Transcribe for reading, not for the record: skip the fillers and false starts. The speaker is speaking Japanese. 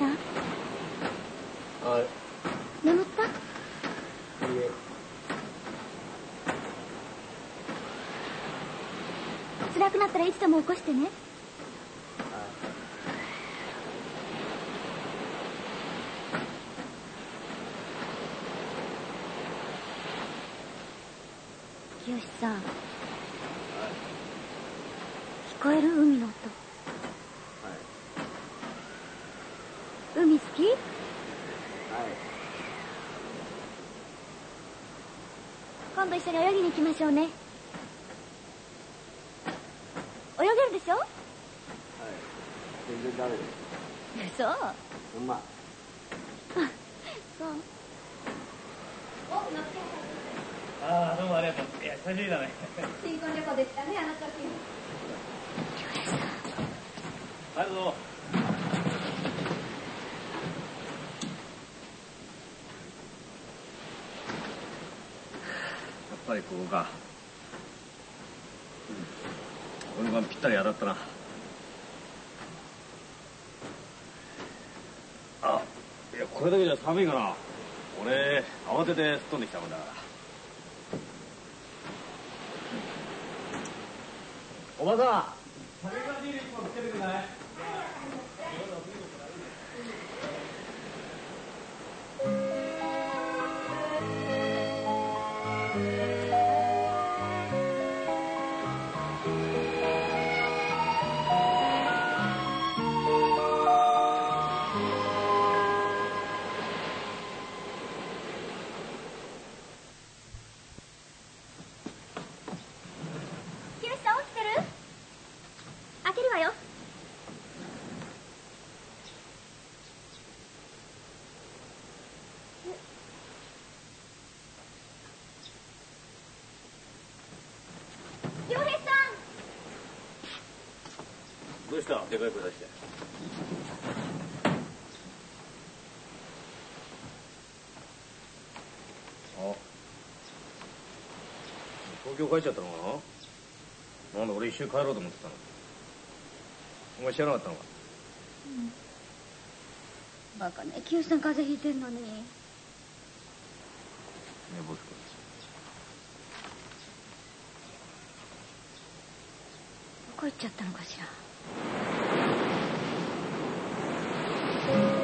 さん。 はい。 眠った？いいえ。 辛くなったらいつでも起こしてね。清さん、聞こえる？海の音。海好き？はい。今度一緒に泳ぎに行きましょうね。泳げるでしょ？はい。 全然ダメです。 そう。 ほんま。 そう。 ああ、どうもありがとう。いや、久しぶりだね。 新婚旅行でしたね、あの時。 ありがとう。やっぱりここか。俺がぴったり当たったな。あ、いや、これだけじゃ寒いかな。俺、慌ててすっ飛んできたもんだから。おばさん、酒かビール1本つけてくれない？どうした？でかい声出して。あ、東京帰っちゃったのかな？なんだ、俺一緒に帰ろうと思ってたの。お前知らなかったのか？ うん。バカね、清さん風邪ひいてんのに。寝坊して。 どこ行っちゃったのかしら。